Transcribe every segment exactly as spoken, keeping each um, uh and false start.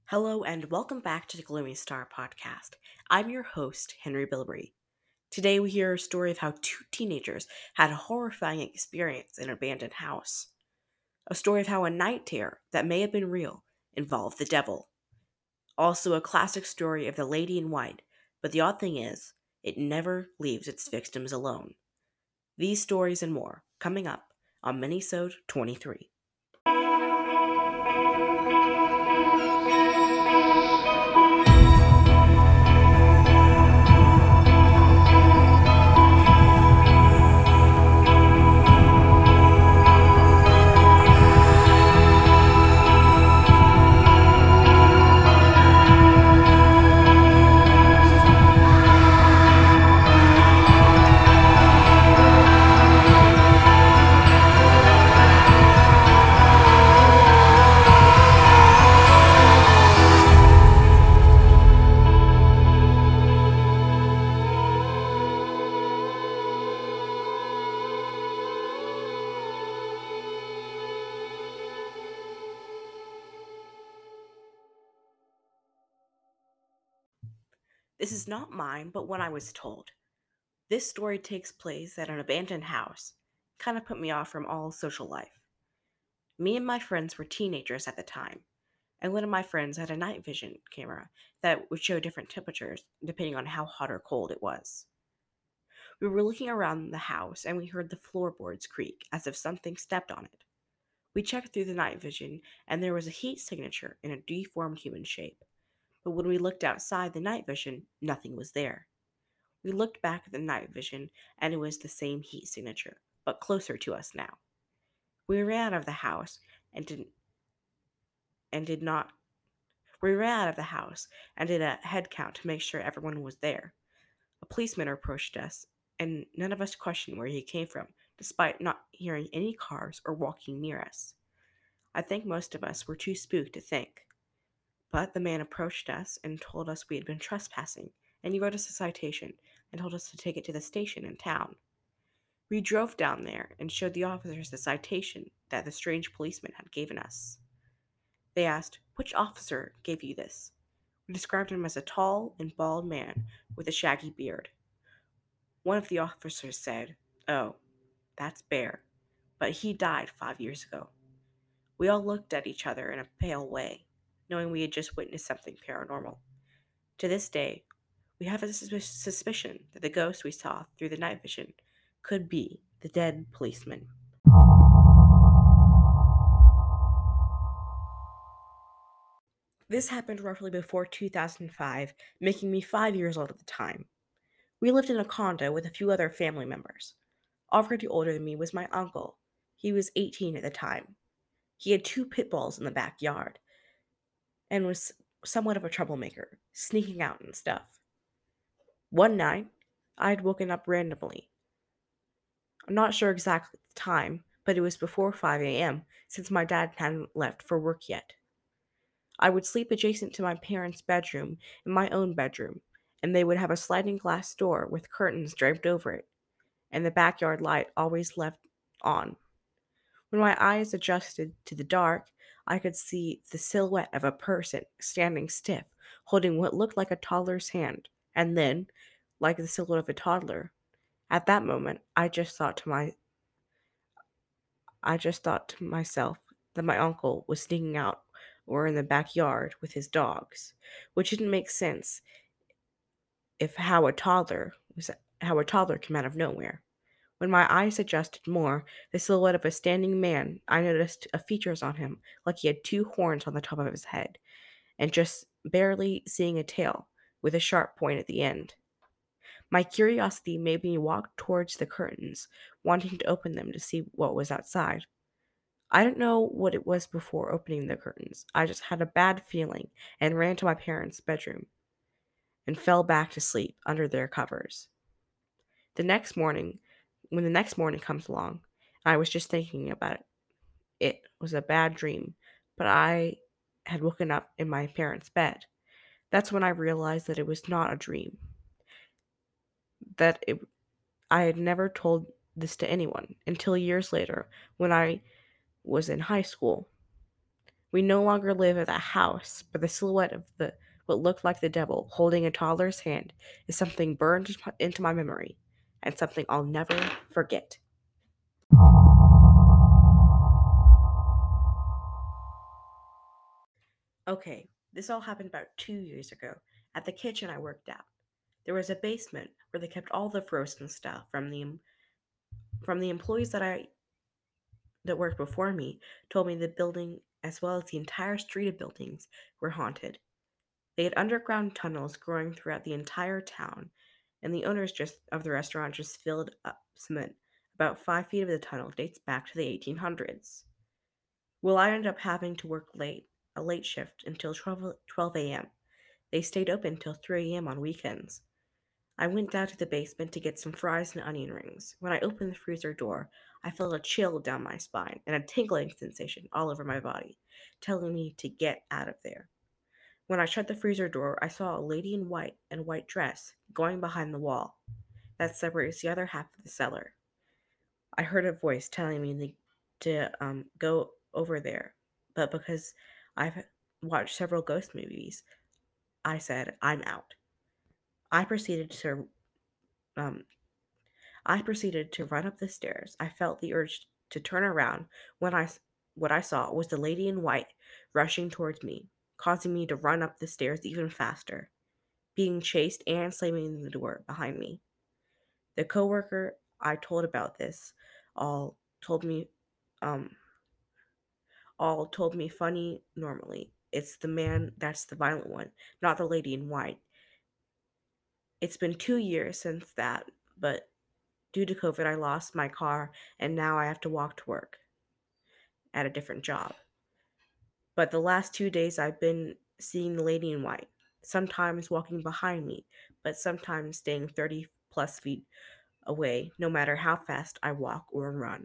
Hello and welcome back to the Gloomy Star podcast. I'm your host, Henry Bilbrey. Today we hear a story of how two teenagers had a horrifying experience in an abandoned house. A story of how a night terror that may have been real involved the devil. Also a classic story of the lady in white, but the odd thing is, it never leaves its victims alone. These stories and more coming up on Minisode twenty-three. This is not mine, but one I was told. This story takes place at an abandoned house. Kind of put me off from all social life. Me and my friends were teenagers at the time, and one of my friends had a night vision camera that would show different temperatures depending on how hot or cold it was. We were looking around the house and we heard the floorboards creak as if something stepped on it. We checked through the night vision and there was a heat signature in a deformed human shape. But when we looked outside the night vision, nothing was there. We looked back at the night vision and it was the same heat signature, but closer to us now. We ran out of the house and did and did not we ran out of the house and did a head count to make sure everyone was there. A policeman approached us, and none of us questioned where he came from, despite not hearing any cars or walking near us. I think most of us were too spooked to think. But the man approached us and told us we had been trespassing, and he wrote us a citation and told us to take it to the station in town. We drove down there and showed the officers the citation that the strange policeman had given us. They asked, "Which officer gave you this?" We described him as a tall and bald man with a shaggy beard. One of the officers said, "Oh, that's Bear, but he died five years ago." We all looked at each other in a pale way, knowing we had just witnessed something paranormal. To this day, we have a sus- suspicion that the ghost we saw through the night vision could be the dead policeman. This happened roughly before two thousand five, making me five years old at the time. We lived in a condo with a few other family members. Already older than me was my uncle. He was eighteen at the time. He had two pit bulls in the backyard and was somewhat of a troublemaker, sneaking out and stuff. One night, I had woken up randomly. I'm not sure exactly the time, but it was before five a.m. since my dad hadn't left for work yet. I would sleep adjacent to my parents' bedroom and my own bedroom, and they would have a sliding glass door with curtains draped over it, and the backyard light always left on. When my eyes adjusted to the dark, I could see the silhouette of a person standing stiff, holding what looked like a toddler's hand, and then, like the silhouette of a toddler, at that moment, I just thought to my I just thought to myself that my uncle was sneaking out or in the backyard with his dogs, which didn't make sense if how a toddler was how a toddler came out of nowhere. When my eyes adjusted more, the silhouette of a standing man, I noticed a features on him like he had two horns on the top of his head, and just barely seeing a tail, with a sharp point at the end. My curiosity made me walk towards the curtains, wanting to open them to see what was outside. I didn't know what it was before opening the curtains. I just had a bad feeling and ran to my parents' bedroom and fell back to sleep under their covers. The next morning, when the next morning comes along, I was just thinking about it. It was a bad dream, but I had woken up in my parents' bed. That's when I realized that it was not a dream. That it, I had never told this to anyone until years later when I was in high school. We no longer live in a house, but the silhouette of the what looked like the devil holding a toddler's hand is something burned into my memory and something I'll never forget. Okay, this all happened about two years ago at the kitchen I worked at. There was a basement where they kept all the frozen stuff from the from the employees that I that worked before me told me the building as well as the entire street of buildings were haunted. They had underground tunnels growing throughout the entire town, and the owners just of the restaurant just filled up cement. About five feet of the tunnel dates back to the eighteen hundreds. Well, I ended up having to work late, a late shift until twelve a m. They stayed open till three a m on weekends. I went down to the basement to get some fries and onion rings. When I opened the freezer door, I felt a chill down my spine and a tingling sensation all over my body, telling me to get out of there. When I shut the freezer door, I saw a lady in white and white dress going behind the wall that separates the other half of the cellar. I heard a voice telling me to um, go over there, but because I've watched several ghost movies, I said, I'm out. I proceeded to um, I proceeded to run up the stairs. I felt the urge to turn around when I what I saw was the lady in white rushing towards me, causing me to run up the stairs even faster, being chased and slamming the door behind me. The coworker I told about this all told me um all told me funny normally. It's the man that's the violent one, not the lady in white. It's been two years since that, but due to COVID, I lost my car and now I have to walk to work at a different job. But the last two days, I've been seeing the lady in white, sometimes walking behind me, but sometimes staying thirty plus feet away, no matter how fast I walk or run.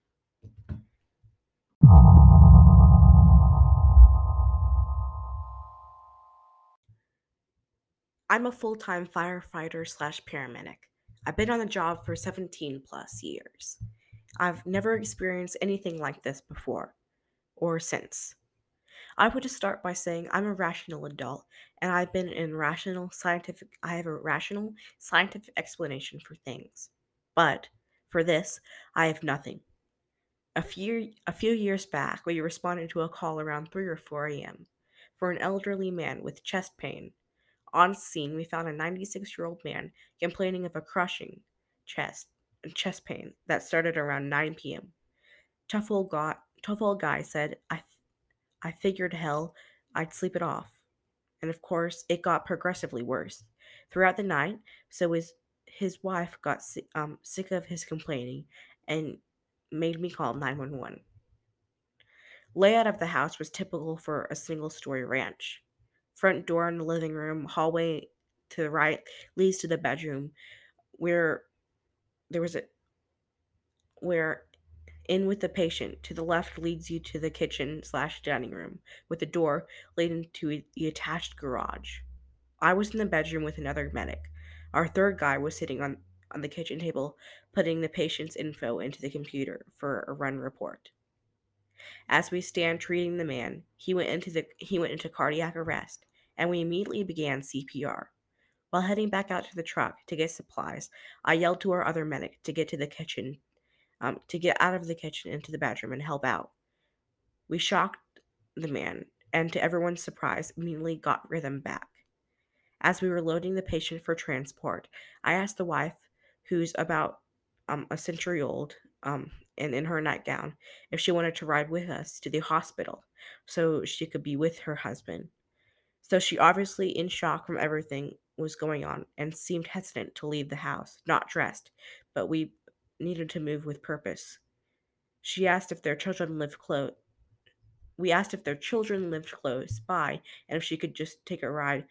I'm a full time firefighter slash paramedic. I've been on the job for seventeen plus years. I've never experienced anything like this before or since. I would just start by saying I'm a rational adult and I've been in rational scientific I have a rational scientific explanation for things. But for this, I have nothing. A few a few years back, we responded to a call around three or four a m for an elderly man with chest pain. On scene, we found a ninety-six-year-old man complaining of a crushing chest chest pain that started around nine p m. Tough old guy, tough old guy said, I I figured hell, I'd sleep it off. And of course, it got progressively worse throughout the night. So his his wife got si- um, sick of his complaining and made me call nine one one. Layout of the house was typical for a single story ranch. Front door in the living room, hallway to the right leads to the bedroom where there was a where in with the patient to the left leads you to the kitchen slash dining room with a door leading to the attached garage. I was in the bedroom with another medic. Our third guy was sitting on, on the kitchen table, putting the patient's info into the computer for a run report. As we stand treating the man, he went into the he went into cardiac arrest, and we immediately began C P R. While heading back out to the truck to get supplies, I yelled to our other medic to get to the kitchen, um, to get out of the kitchen into the bedroom and help out. We shocked the man, and to everyone's surprise, immediately got rhythm back. As we were loading the patient for transport, I asked the wife, who's about um, a century old um, and in her nightgown, if she wanted to ride with us to the hospital so she could be with her husband. So she, obviously in shock from everything was going on and seemed hesitant to leave the house, not dressed, but we needed to move with purpose. She asked if their children lived close. We asked if their children lived close by and if she could just take a ride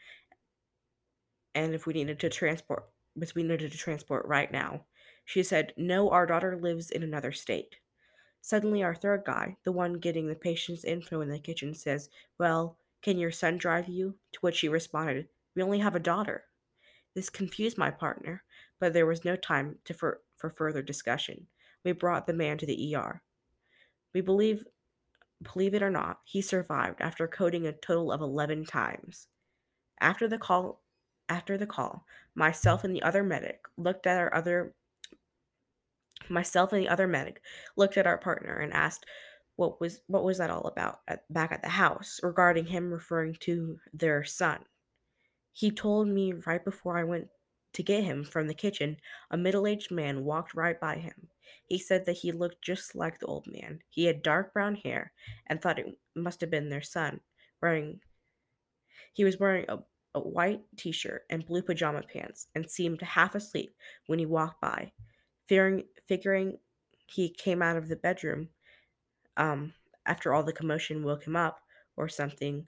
and if we needed to transport because we needed to transport right now. She said, no, our daughter lives in another state. Suddenly our third guy, the one getting the patient's info in the kitchen, says, well, can your son drive you? To which she responded, we only have a daughter. This confused my partner, but there was no time to for, for further discussion. We brought the man to the E R. We believe Believe it or not, he survived after coding a total of eleven times. After the call, after the call, myself and the other medic looked at our other myself and the other medic looked at our partner and asked what was what was that all about at, back at the house regarding him referring to their son. He told me right before I went to get him from the kitchen, a middle-aged man walked right by him. He said that he looked just like the old man. He had dark brown hair and thought it must have been their son. Wearing he was wearing a, a white t-shirt and blue pajama pants and seemed half asleep when he walked by. Fearing figuring he came out of the bedroom um after all the commotion woke him up or something.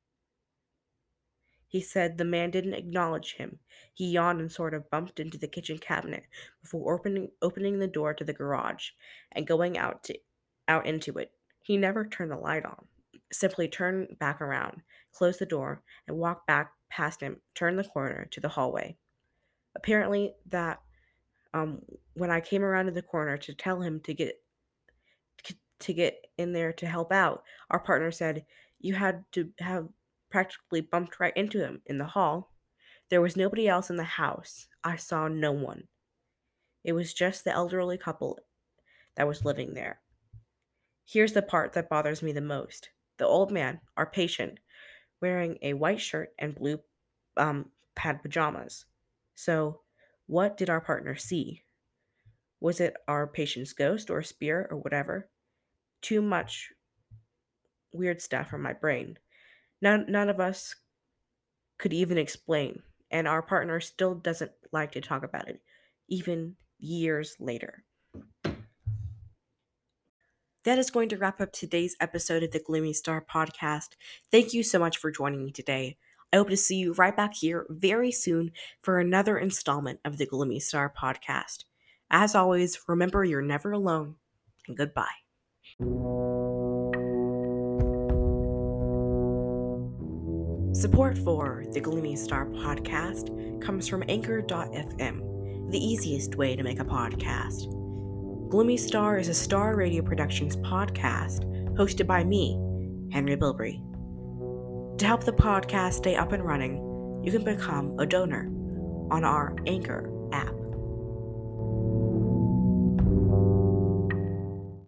He said the man didn't acknowledge him. He yawned and sort of bumped into the kitchen cabinet before opening opening the door to the garage and going out to out into it. He never turned the light on. Simply turned back around, closed the door, and walked back past him, turned the corner to the hallway. Apparently that um when I came around to the corner to tell him to get to get in there to help out, our partner said, "You had to have practically bumped right into him in the hall. There was nobody else in the house. I saw no one. It was just the elderly couple that was living there." Here's the part that bothers me the most. The old man, our patient, wearing a white shirt and blue um, pad pajamas. So, what did our partner see? Was it our patient's ghost or spirit or whatever? Too much weird stuff from my brain. None, none of us could even explain, and our partner still doesn't like to talk about it, even years later. That is going to wrap up today's episode of the Gloomy Star podcast. Thank you so much for joining me today. I hope to see you right back here very soon for another installment of the Gloomy Star podcast. As always, remember you're never alone, and goodbye. Support for the Gloomy Star podcast comes from Anchor dot f m, the easiest way to make a podcast. Gloomy Star is a Star Radio Productions podcast hosted by me, Henry Bilbrey. To help the podcast stay up and running, you can become a donor on our Anchor app.